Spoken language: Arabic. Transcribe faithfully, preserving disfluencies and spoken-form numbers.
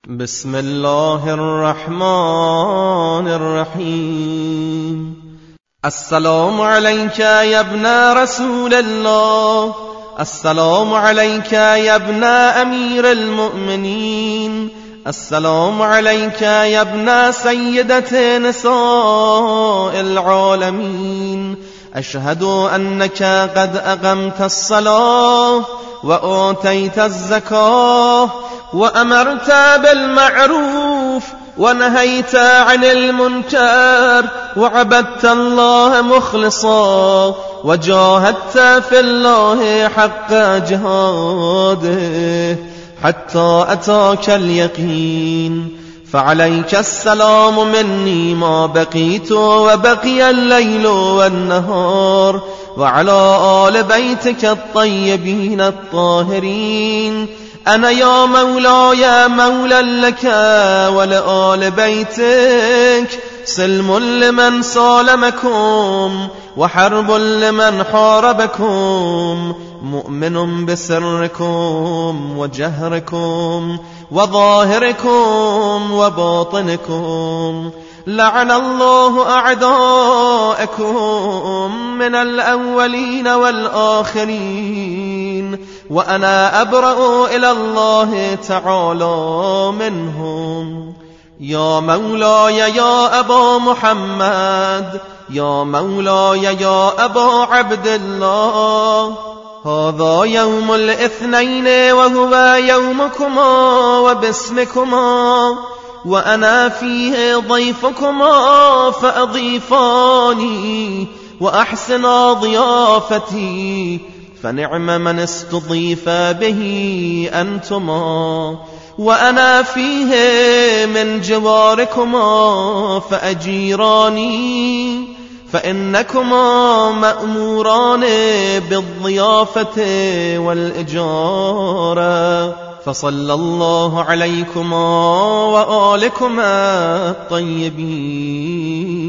بسم الله الرحمن الرحيم. السلام عليك يا ابن رسول الله، السلام عليك يا ابن أمير المؤمنين، السلام عليك يا ابن سيدة نساء العالمين. أشهد أنك قد أقمت الصلاة وآتيت الزكاة وأمرت بالمعروف ونهيت عن المنكر وعبدت الله مخلصا وجاهدت في الله حق جهاده حتى أتاك اليقين. فعليك السلام مني ما بقيت وبقي الليل والنهار، وعلى آل بيتك الطيبين الطاهرين. أنا يا مولاي مولى لك ولآل بيتك، سلم لمن سالمكم وحرب لمن حاربكم، مؤمن بسركم وجهركم وظاهركم وباطنكم. لعن الله أعداءكم من الأولين والآخرين، وأنا أبرأ إلى الله تعالى منهم. يا مولاي يا أبا محمد، يا مولاي يا أبا عبد الله، هذا يوم الاثنين وهو يومكما وباسمكما، وأنا فيه ضيفكما فأضيفاني وأحسن ضيافتي، فنعم من استضيف به أنتما. وأنا فيه من جواركما فأجيراني، فإنكما مأموران بالضيافة والإجارة. فصلى الله عليكما وآلكما الطيبين.